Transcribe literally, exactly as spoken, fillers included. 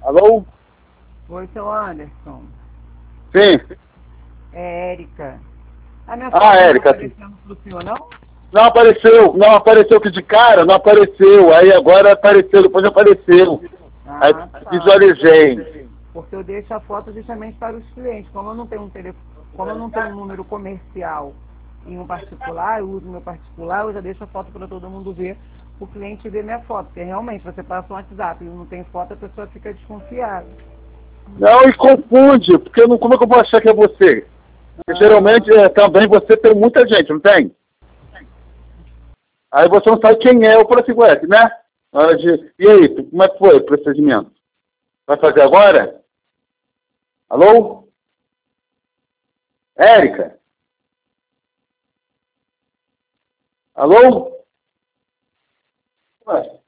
Alô? Oi, seu Anderson. Sim. É Érica. A minha Ah, foto não Érica. tá aparecendo pro senhor, não? Não apareceu, não apareceu aqui de cara, não apareceu. Aí agora apareceu, depois apareceu. Aí Ah, tá. visualizei. Porque eu deixo a foto justamente para os clientes. Como eu não tenho um telefone, como eu não tenho um número comercial em um particular, eu uso meu particular, eu já deixo a foto para todo mundo ver, o cliente ver minha foto. Porque realmente você passa um WhatsApp e não tem foto, a pessoa fica desconfiada. Não, e confunde, porque eu não, como é que eu vou achar que é você? Porque Ah, geralmente é, também você tem muita gente, não tem? Aí você não sabe quem é, eu falo assim, ué, né? Hora de- E aí, como é que foi o procedimento? Vai fazer agora? Alô? Érica? Alô? Ué.